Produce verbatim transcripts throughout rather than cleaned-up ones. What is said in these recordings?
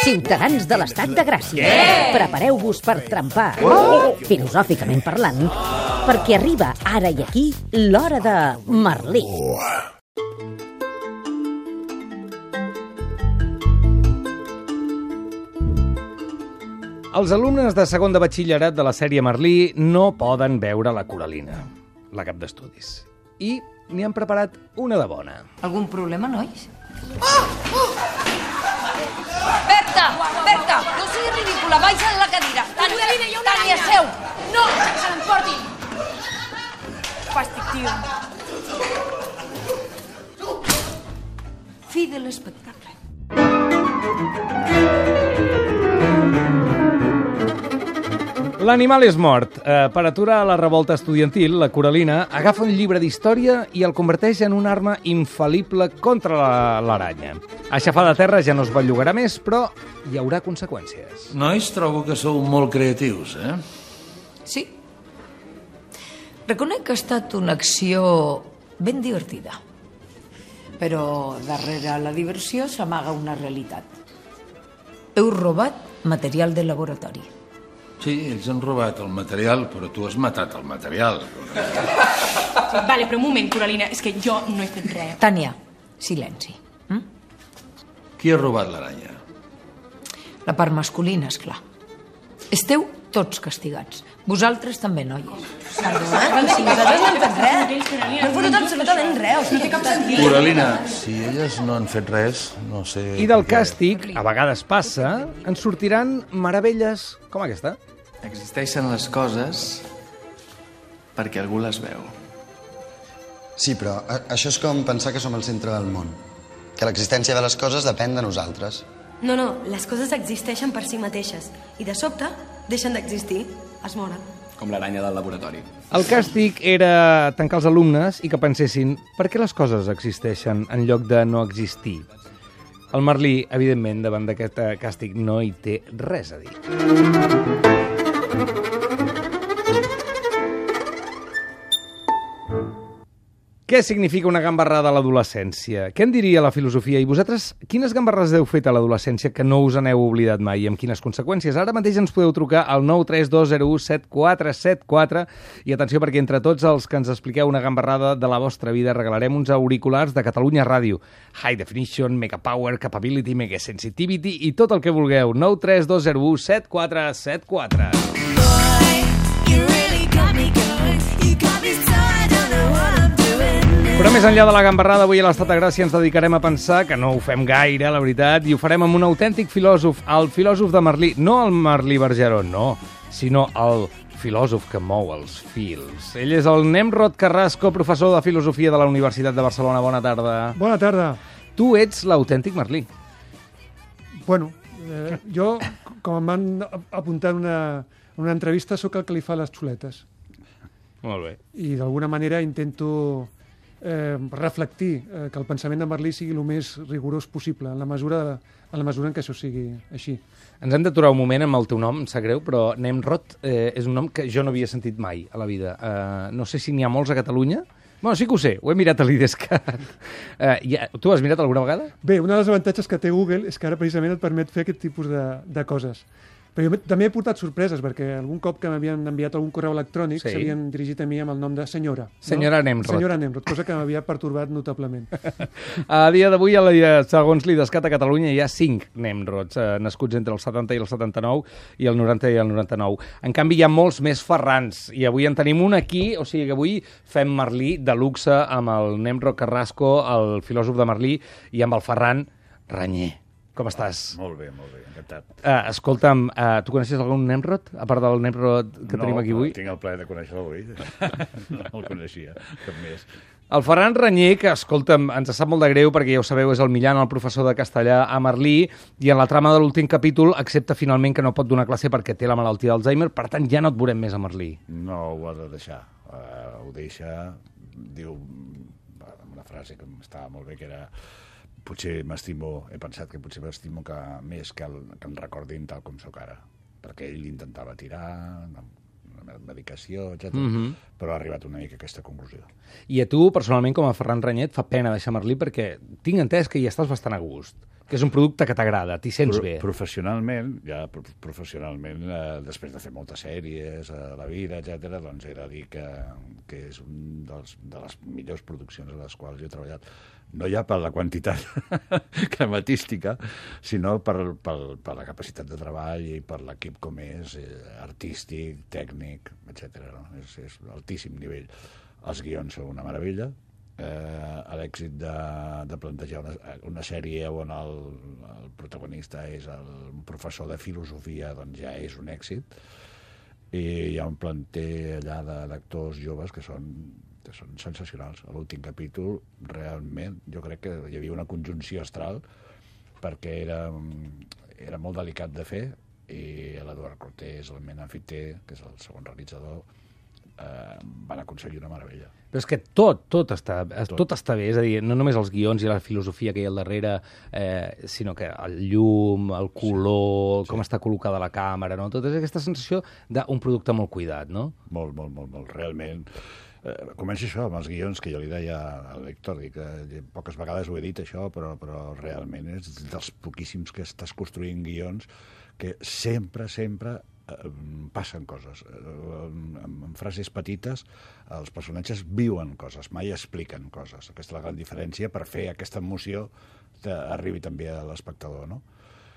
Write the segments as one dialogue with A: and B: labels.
A: ciutadans de l'estat de Gràcia. Prepareu-vos per trempar, filosòficament parlant, perquè arriba ara i aquí l'hora de Merlí.
B: Els alumnes de segon de batxillerat de la sèrie Merlí no poden veure la Coralina, la cap d'estudis. I n'hi han preparat una de bona.
C: Algun problema, nois?
D: Oh! Oh! Berta! Berta! No siguis ridícula, baixa de la cadira. Tània, Tània, seu! No! Que se l'emporti! Fàstic, tio. Fi de l'espectacle.
B: L'animal és mort. Eh, per aturar la revolta estudiantil, la Coralina agafa un llibre d'història i el converteix en una arma infal·lible contra la- l'aranya. Aixafada a terra ja no es bellugarà més, però hi haurà conseqüències.
E: Nois, trobo que sou molt creatius, eh?
C: Sí. Reconec que ha estat una acció ben divertida. Però darrere la diversió s'amaga una realitat. Heu robat material de laboratori.
E: Sí, ells han robat el material, però tu has matat el material.
F: Vale, però un moment, Coralina, és que jo no he fet res.
C: Tània, silenci. Hm?
E: Qui ha robat l'aranya?
C: La part masculina, és clar. Esteu tots castigats. Vosaltres també, noies.
D: Perdona, si nosaltres no hem fet res. No hem fotut absolutament res. No té cap sentit.
E: Coralina, si elles no han fet res, no sé...
B: I del
E: per què.
B: càstig, a vegades passa, ens sortiran meravelles com aquesta.
G: Existeixen les coses perquè algú les veu.
H: Sí, però a- això és com pensar que som el centre del món. Que l'existència de les coses depèn de nosaltres.
I: No, no, les coses existeixen per si mateixes i de sobte deixen d'existir, es moren.
G: Com l'aranya del laboratori.
B: El càstig era tancar els alumnes i que pensessin per què les coses existeixen en lloc de no existir. El Merlí, evidentment, davant d'aquest eh, càstig no hi té res a dir. Què significa una gambarrada a l'adolescència? Què en diria la filosofia? I vosaltres, quines gambarrades heu fet a l'adolescència que no us n'heu oblidat mai i amb quines conseqüències? Ara mateix ens podeu trucar al nou tres dos zero u set quatre set quatre i atenció perquè entre tots els que ens expliqueu una gambarrada de la vostra vida regalarem uns auriculars de Catalunya Ràdio. High Definition, Mega Power, Capability, Mega Sensitivity i tot el que vulgueu. nou tres dos zero u set quatre set quatre. Però més enllà de la gambarrada, avui a l'Estat de Gràcia ens dedicarem a pensar, que no ho fem gaire, la veritat, i ho farem amb un autèntic filòsof, el filòsof de Merlí, no el Merlí Bergeró, no, sinó el filòsof que mou els fils. Ell és el Nemrod Carrasco, professor de Filosofia de la Universitat de Barcelona. Bona tarda.
J: Bona tarda.
B: Tu ets l'autèntic Merlí.
J: Bueno, eh, jo, com em van apuntar en una, en una entrevista, sóc el que li fa les xuletes.
B: Molt bé.
J: I d'alguna manera intento eh, reflectir eh, que el pensament de Merlí sigui el més rigorós possible, en la mesura, de, en la mesura en què això sigui així.
B: Ens hem d'aturar un moment amb el teu nom, em sap greu, però Nemrod eh, és un nom que jo no havia sentit mai a la vida. Eh, no sé si n'hi ha molts a Catalunya. Bueno, sí que ho sé, ho he mirat a l'IDESCAT. Eh, ja, tu has mirat alguna vegada?
J: Bé, un dels avantatges que té Google és que ara precisament et permet fer aquest tipus de, de coses. Però jo també he portat sorpreses, perquè algun cop que m'havien enviat algun correu electrònic
B: Sí.
J: s'havien dirigit a mi amb el nom de senyora.
B: Senyora
J: no?
B: Nemrod.
J: Senyora Nemrod, cosa que m'havia pertorbat notablement.
B: A dia d'avui, a la- segons l'IDESCAT a Catalunya, hi ha cinc Nemrods, eh, nascuts entre el setanta i el setanta-nou i el noranta i el noranta-nou. En canvi, hi ha molts més Ferrans, i avui en tenim un aquí, o sigui que avui fem Merlí de luxe amb el Nemrod Carrasco, el filòsof de Merlí, i amb el Ferran Ranyer. Com estàs?
K: Molt bé, molt bé, encantat.
B: Uh, escolta'm, uh, tu coneixes algun Nemrod, a part del Nemrod que
K: no,
B: tenim aquí avui?
K: No, tinc el plaer de conèixer-lo avui. No el coneixia, cap més.
B: El Ferran Ranyer, que, escolta'm, ens sap molt de greu perquè ja ho sabeu, és el Millan, el professor de castellà a Merlí, i en la trama de l'últim capítol accepta finalment que no pot donar classe perquè té la malaltia d'Alzheimer, per tant ja no et veurem més a Merlí.
K: No ho ha de deixar. Uh, ho deixa, diu, una frase que estava molt bé, que era potser m'estimo, he pensat que potser m'estimo que, més que, el, que em recordin tal com sóc ara, perquè ell intentava tirar, una medicació, etcètera. Mm-hmm. Però ha arribat una mica a aquesta conclusió.
B: I a tu, personalment, com a Ferran Ranyer, et fa pena deixar Merlí perquè tinc entès que hi estàs bastant a gust. que és un producte que t'agrada, t'hi sents
K: Pro
B: bé.
K: Professionalment, ja pro professionalment, eh, després de fer moltes sèries a la vida, etcètera, doncs he de dir que, que és un dels, de les millors produccions a les quals he treballat. No ja per la quantitat crematística, sinó per, per, per la capacitat de treball i per l'equip com és, eh, artístic, tècnic, etcètera. No? És, és altíssim nivell. Els guions són una meravella. Eh, l'èxit de, de plantejar una, una sèrie on el, el protagonista és el, un professor de filosofia, doncs ja és un èxit, i hi ha un planter allà d'actors joves que són, que són sensacionals. A l'últim capítol, realment, jo crec que hi havia una conjunció astral, perquè era, era molt delicat de fer, i l'Eduard Cortés, el Mena Fité, que és el segon realitzador, eh, van aconseguir una meravella.
B: Però és que tot, tot està, tot. tot està bé, és a dir, no només els guions i la filosofia que hi ha al darrere, eh, sinó que el llum, el color, sí. com està col·locada la càmera, no? Tota aquesta sensació d'un producte molt cuidat, no?
K: Molt, molt, molt, molt. Realment, eh, comença això amb els guions, que jo li deia al Héctor, dic, que poques vegades ho he dit això, però, però realment és dels poquíssims que estàs construint guions que sempre, sempre passen coses. En frases petites els personatges viuen coses, mai expliquen coses. Aquesta és la gran diferència per fer aquesta emoció que arribi també a l'espectador, no?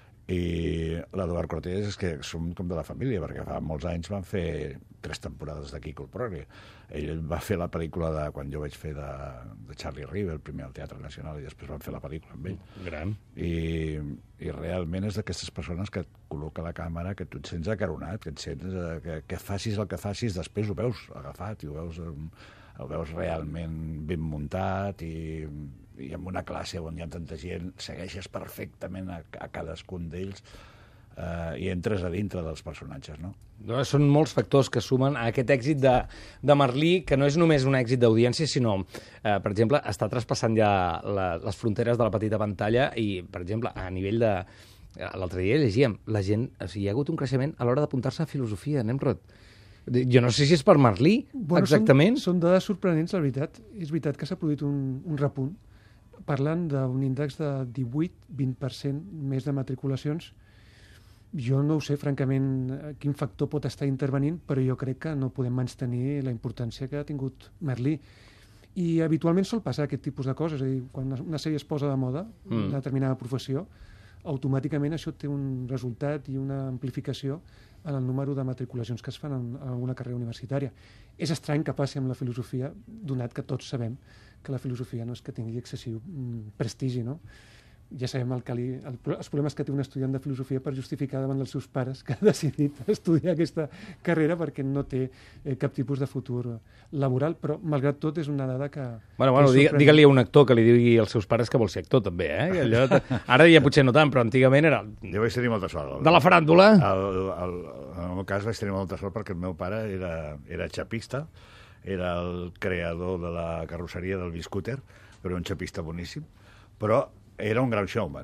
K: I l'Eduard Cortés és que som com de la família, perquè fa molts anys van fer tres temporades de Quico el Progre. Ell va fer la pel·lícula de quan jo vaig fer de, de Charlie River, primer al Teatre Nacional, i després van fer la pel·lícula amb ell.
B: Gran.
K: I, i realment és d'aquestes persones que et col·loca la càmera, que tu et sents acaronat, que et sents, que, que facis el que facis, després ho veus agafat i ho veus, ho veus realment ben muntat, i, i amb una classe on hi ha tanta gent, segueixes perfectament a, a cadascun d'ells, eh, i entres a dintre dels personatges, no?
B: No, són molts factors que sumen a aquest èxit de, de Merlí, que no és només un èxit d'audiència, sinó, eh, per exemple, està traspassant ja la, les fronteres de la petita pantalla i, per exemple, a nivell de... L'altre dia llegíem, la gent... O sigui, hi ha hagut un creixement a l'hora d'apuntar-se a filosofia, Nemrod. Jo no sé si és per Merlí, bueno, exactament.
J: Són, són dades sorprenents, la veritat. És veritat que s'ha produït un, un repunt, parlant d'un índex de divuit a vint per cent més de matriculacions. Jo no ho sé, francament, quin factor pot estar intervenint, però jo crec que no podem menystenir la importància que ha tingut Merlí. I habitualment sol passar aquest tipus de coses, és a dir, quan una sèrie es posa de moda, mm. una determinada professió, automàticament això té un resultat i una amplificació en el número de matriculacions que es fan en alguna carrera universitària. És estrany que passi amb la filosofia, donat que tots sabem que la filosofia no és que tingui excessiu mm, prestigi, no? Ja sabem el que li, el, els problemes que té un estudiant de filosofia per justificar davant dels seus pares que ha decidit estudiar aquesta carrera perquè no té eh, cap tipus de futur laboral, però malgrat tot és una dada que...
B: Bueno, bueno, digue, digue-li a un actor que li digui als seus pares que vol ser actor també, eh? Allò, ara ja potser no tant, però antigament era...
K: Jo vaig tenir molta sort.
B: De la faràndula?
K: El, el, en el meu cas vaig tenir molta sort perquè el meu pare era, era xapista, era el creador de la carrosseria del Biscúter, però un xapista boníssim, però era un gran showman.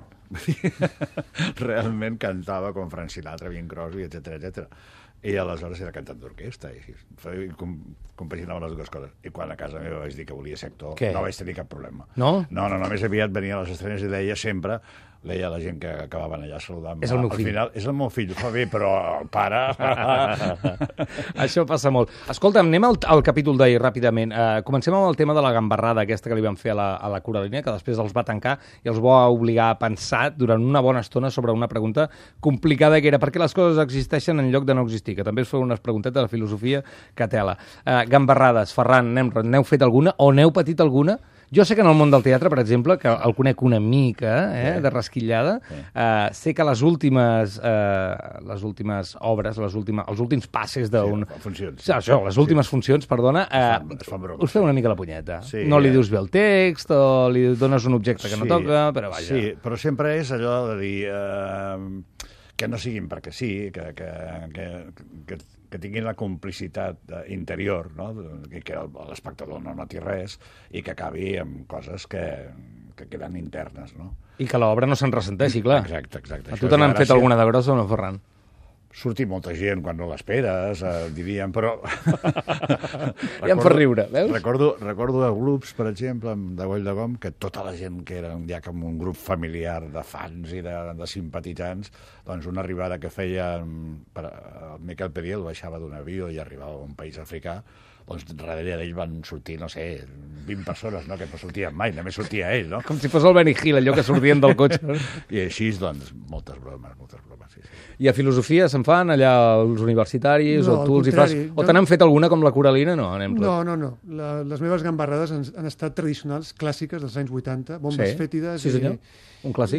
K: Realment cantava com Frank Sinatra, Bing Crosby, etcètera, etcètera. I aleshores era cantant d'orquestra, i com, compaginava les dues coses. I quan a casa meva vaig dir que volia ser actor, Què? no vaig tenir cap problema.
B: No?
K: No, no, només aviat venia a les estrenes i deia sempre, deia la gent que acabaven allà saludant.
B: És el meu fill.
K: Al final, és el meu fill, fa bé, però el pare...
B: Això passa molt. Escolta'm, anem al, al capítol d'ahir ràpidament. Uh, comencem amb el tema de la gambarrada aquesta que li van fer a la, a la Coralina, que després els va tancar i els va obligar a pensar durant una bona estona sobre una pregunta complicada que era per què les coses existeixen en lloc de no existir, que també es feien unes preguntetes de filosofia que tela. Uh, gambarrades, Ferran, Nemrod, n'heu fet alguna o n'heu patit alguna? Jo sé que en el món del teatre, per exemple, que el conec una mica, eh, sí. de rasquillada, sí. eh, sé que les últimes, eh, les últimes obres, les últimes, els últims passes d'un...
K: Sí, funcions.
B: Sí, això, les últimes sí. funcions, perdona, eh, es fan, es fan us feu una mica la punyeta. Sí, no li dius bé el text, o li dones un objecte que
K: sí,
B: no toca, però vaja.
K: Sí, però sempre és allò de dir... Eh, que no siguin perquè sí, que, que, que, que, que tinguin la complicitat interior, no? que, que l'espectador no noti res i que acabi amb coses que, que queden internes. No?
B: I que l'obra no se'n ressenteixi, clar.
K: Exacte, exacte.
B: A tu te n'han fet
K: sí.
B: alguna de grossa o no, Ferran?
K: sortir molta gent quan no l'esperes, eh, diríem, però...
B: Ja em fa riure, veus?
K: Recordo, recordo de grups, per exemple, de Goll de Gom, que tota la gent que eren ja com un grup familiar de fans i de, de simpatitzants, doncs una arribada que feien... Per, el Miquel Periel baixava d'un avió i arribava a un país africà, doncs darrere d'ell van sortir, no sé, vint persones, no? Que no sortien mai, només sortia ell, no?
B: Com si fos el Benny Hill, allò que sortien del cotxe.
K: I així, doncs, moltes bromes, moltes bromes, sí, sí.
B: I a filosofia se'n fan allà els universitaris,
J: No,
B: o
J: al
B: tu els hi fas...
J: contrari,
B: O
J: jo-
B: te n'han fet alguna com la Coralina? No, anem
J: No, no, no. La, les meves gambarrades han, han estat tradicionals, clàssiques dels anys vuitanta, bombes
B: Sí?
J: fètides...
B: Sí, senyor. Un clàssic?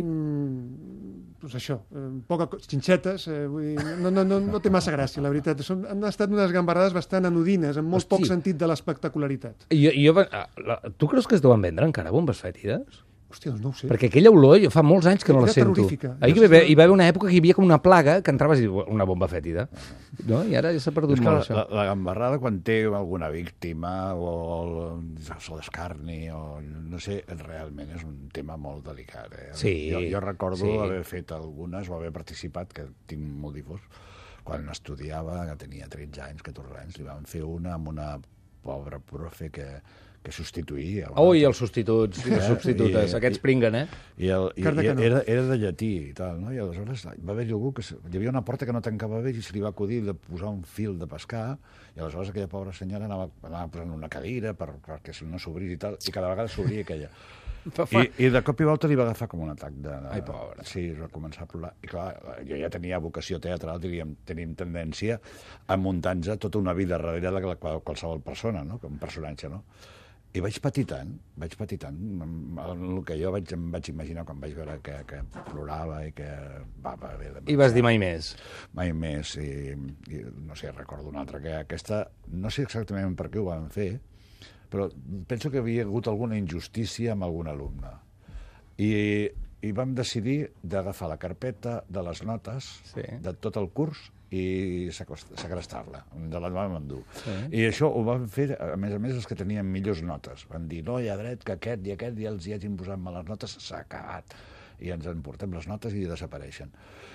J: Mm, doncs això, eh, poca, co- xinxetes, eh, vull dir, no, no, no, no té massa gràcia, la veritat. Són, han estat unes gambarrades bastant anodines, amb molt
B: Hosti.
J: poc sentit de l'espectacularitat.
B: Jo, jo, ah, la, tu creus que es deuen vendre encara bombes fètides?
J: Hòstia, doncs no ho sé.
B: Perquè aquella olor, jo fa molts anys que no
J: Era
B: la sento.
J: terrorífica.
B: Ahir hi va, haver, hi va haver una època que hi havia com una plaga que entraves i una bomba fètida. No? I ara ja s'ha perdut
K: És que
B: molt,
K: la,
B: això.
K: la, la gambarrada, quan té alguna víctima o el, se l'escarni o no sé, realment és un tema molt delicat. Eh?
B: Sí,
K: jo, jo recordo
B: sí.
K: haver fet algunes o haver participat, que tinc molt difós, quan estudiava, que tenia tretze anys, catorze anys, li van fer una amb una pobra profe que, que substituïa.
B: Ui, els substituts i les substitutes,
K: I-
B: aquests
K: i-
B: pringuen, eh?
K: I, el, i,
J: Carta
K: i
J: que no.
K: era, era de llatí i tal, no? I aleshores va haver-hi algú que... se- Hi havia una porta que no tancava bé i se li va acudir de posar un fil de pescar i aleshores aquella pobra senyora anava, anava posant una cadira per, perquè no s'obrís i tal, i cada vegada s'obria aquella. I, I de cop i volta li va agafar com un atac de...
B: Ai, pobra.
K: Sí, va començar a plorar. I clar, jo ja tenia vocació teatral, diríem, tenim tendència a muntar-nos tota una vida darrere de la- qualsevol persona, no? Com un personatge, no? I vaig patir tant, vaig patir tant, el que jo vaig, em vaig imaginar quan vaig veure que, que plorava i que va, va haver de...
B: I vas dir mai més.
K: Mai més, i, i no sé, recordo una altra, que aquesta, no sé exactament per què ho van fer, però penso que havia hagut alguna injustícia amb algun alumne. I, i vam decidir d'agafar la carpeta de les notes
B: Sí.
K: de tot el curs i secost- segrestar-la, de la vam endur.
B: Sí.
K: I això ho van fer, a més a més, els que tenien millors notes. Van dir, no, hi ha dret que aquest i aquest ja els hi hagin posat males notes, s'ha acabat. I ens en portem les notes i desapareixen.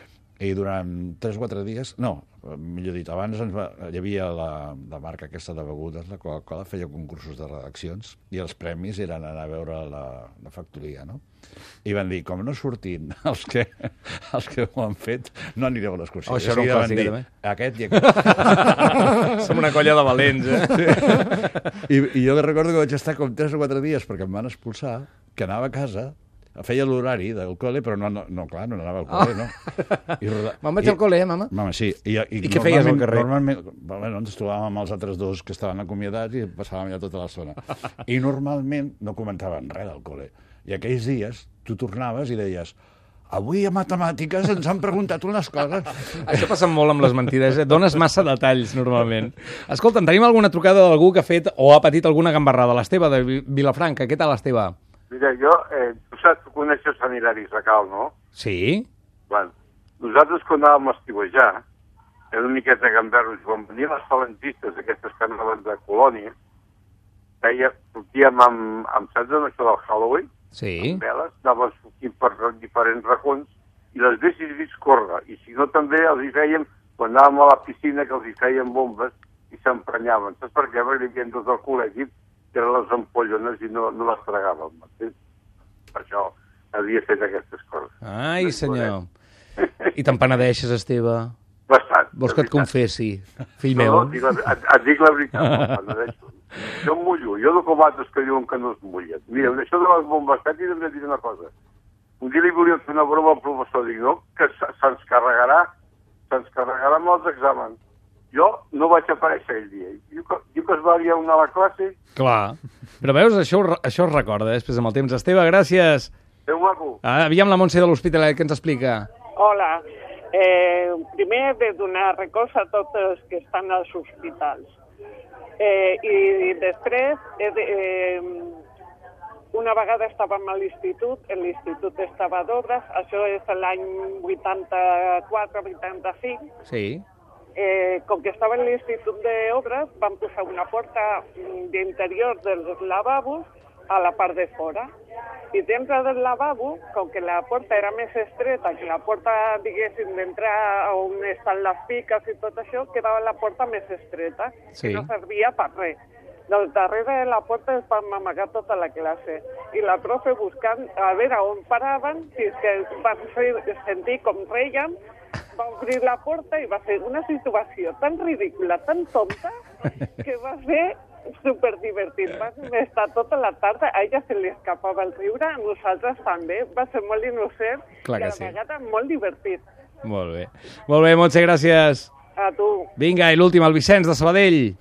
K: I durant tres o quatre dies, no, millor dit, abans ens va, hi havia la, la marca aquesta de begudes, la Coca-Cola, feia concursos de redaccions i els premis eren anar a veure la, la factoria, no? I van dir, com no surtin els que, els que ho han fet, no anireu a l'excursió.
B: Oh, això era un
K: I van
B: clàssic,
K: dir,
B: també.
K: aquest i aquest.
B: Som una colla de valents, eh?
K: I, I jo recordo que vaig estar com tres o quatre dies perquè em van expulsar, que anava a casa, feia l'horari del col·le, però no, no, no, clar, no anava al col·le, no. I, roda-
B: Me'n vaig al col·le, eh, mama?
K: Mama, sí. I, i,
B: I què feies al
K: normalment-
B: carrer?
K: Normalment, bueno, ens trobàvem amb els altres dos que estaven acomiadats i passàvem allà tota l'estona. I normalment no comentaven res del col·le. I aquells dies tu tornaves i deies, avui a matemàtiques ens han preguntat unes coses.
B: Això passa molt amb les mentides, eh? Dones massa detalls, normalment. Escolta'm, tenim alguna trucada d'algú que ha fet o ha patit alguna gambarrada? L'Esteve, de Vi- Vilafranca. Què tal, Esteve?
L: Mira, jo, eh, tu saps, tu coneixes Sant Hilari Sacalm, no?
B: Sí?
L: Bueno, nosaltres quan anàvem a estiuejar, era una miqueta gamberros, quan venien les falangistes, aquestes que anaven de colònia, feia, sortíem amb, amb saps en això del Halloween?
B: Sí.
L: Amb veles, anaven sortint per diferents racons, i les haguessis vist córrer, i si no també els hi fèiem, quan anàvem a la piscina, que els hi feien bombes, i s'emprenyaven. Saps per què? Perquè hi havia dos al col·legi, que eren les ampollones i no, no les tragàvem, m'entens? Per això havia fet aquestes coses.
B: Ai, senyor. I te'n penedeixes, Esteve?
L: Bastant.
B: Vols que et confessi, fill
L: No,
B: meu?
L: no, dic la, et, et dic la veritat, no, penedeixo. Jo em mullo, jo no com altres que diuen que no es mullen. Mira, amb això de les bombes fètides hem de dir una cosa. Un dia li volia fer una broma al professor, dic, no, que se- se'ns carregarà, se'ns carregarà amb els exàmens. Jo no vaig aparèixer aquell dia. Diu que, diu que es va aliar a la classe.
B: Clar. Però veus, això, ho re- això es recorda, eh, després amb el temps. Esteve, gràcies.
L: Déu maco.
B: Ah, aviam la Montse de l'Hospitalet, què ens explica?
M: Hola. Eh, primer he de donar recolz a tots els que estan als hospitals. Eh, I després, he de, eh, una vegada estàvem a l'institut, l'institut estava d'obres, això és l'any vuitanta-quatre vuitanta-cinc,
B: Sí.
M: eh, com que estava en l'institut d'obres, van posar una porta mm, d'interior dels lavabos a la part de fora. I dintre del lavabo, com que la porta era més estreta, que la porta, diguéssim, d'entrar on estan les piques i tot això, quedava la porta més estreta,
B: Sí.
M: que no servia per res. Doncs darrere de la porta es van amagar tota la classe. I la profe buscant a veure on paraven, fins que va sentir com reien, va obrir la porta i va ser una situació tan ridícula, tan tonta, que va ser superdivertit. Va estar tota la tarda, a ella se li escapava el riure, a nosaltres també. Va ser molt innocent
B: Clar
M: i
B: que
M: a
B: sí.
M: la vegada molt divertit.
B: Molt bé. Molt bé, Montse, gràcies.
M: A tu.
B: Vinga, i l'últim, el Vicenç, de Sabadell.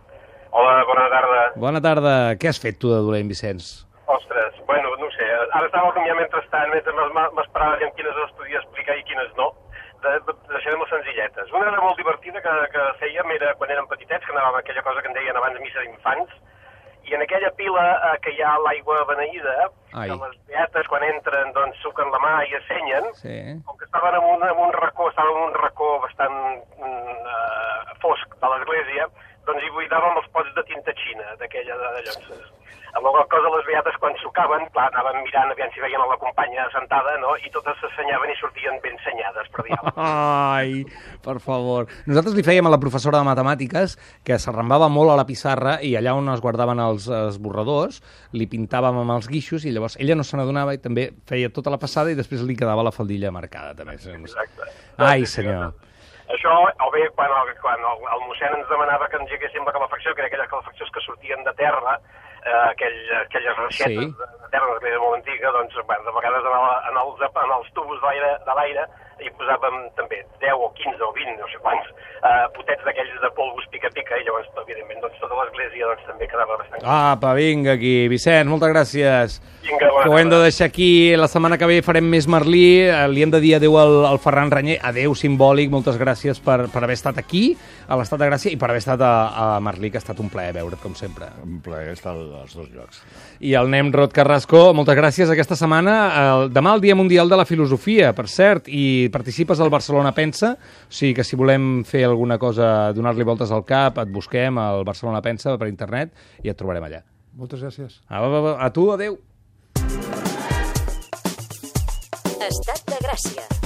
N: Hola, bona tarda.
B: Bona tarda. Què has fet tu de dolent, Vicenç?
N: Ostres, bueno, no ho sé, ara estava canviant mentrestant, mentre m'esperava en quines es podia explicar i quines no. De, de, deixarem les senzilletes. Una era molt divertida que, que fèiem era quan érem petitets, que anàvem a aquella cosa que en deien abans missa d'infants, i en aquella pila eh, que hi ha l'aigua beneïda,
B: Ai.
N: que les beates quan entren doncs suquen la mà i assenyen,
B: Sí.
N: com que estaven en un, en un racó, estaven en un racó bastant mm, eh, fosc de l'església, doncs hi buidàvem els pots de tinta xina, d'aquella de llonces. Amb la qual cosa les beates quan sucaven, clar, anaven mirant aviam si veien a la companya sentada, no?, i totes s'assenyaven i sortien ben senyades, per dir-ho.
B: Ai, per favor. Nosaltres li fèiem a la professora de matemàtiques que s'arrambava molt a la pissarra i allà on es guardaven els esborradors li pintàvem amb els guixos i llavors ella no se n'adonava i també feia tota la passada i després li quedava la faldilla marcada, també.
N: Exacte.
B: Ai, senyor.
N: Això, o bé, quan el, quan el, el mossèn ens demanava que engeguéssim la calefacció, que eren aquelles calefaccions que sortien de terra, eh, aquell, aquelles reixetes
B: Sí.
N: de, de terra, una església molt antiga, doncs, bueno, de vegades en, el, en, els, en els tubos de l'aire de l'aire hi posàvem també deu o quinze o vint, no sé quants, eh, potets d'aquells de polvos pica-pica, i llavors, evidentment, doncs, tota l'església doncs, també quedava bastant...
B: Apa, vinga aquí. Vicenç, moltes gràcies.
N: Vinga, bona
B: Que ho hem de
N: tarda.
B: deixar aquí. La setmana que ve farem més Merlí. Eh, Li hem de dir adeu al, al Ferran Renyer. Adeu simbòlic. Moltes gràcies per, per haver estat aquí, a l'Estat de Gràcia, i per haver estat a, a Merlí, que ha estat un plaer veure't, com sempre.
K: Un plaer estar als dos llocs.
B: I el Nemrod Carrasco, moltes gràcies aquesta setmana. El, demà el Dia Mundial de la Filosofia, per cert, i participes al Barcelona Pensa, o sigui que si volem fer alguna cosa, donar-li voltes al cap, et busquem al Barcelona Pensa per internet i et trobarem allà.
J: Moltes gràcies.
B: A, a, a tu, adeu.
A: Estat de Gràcia.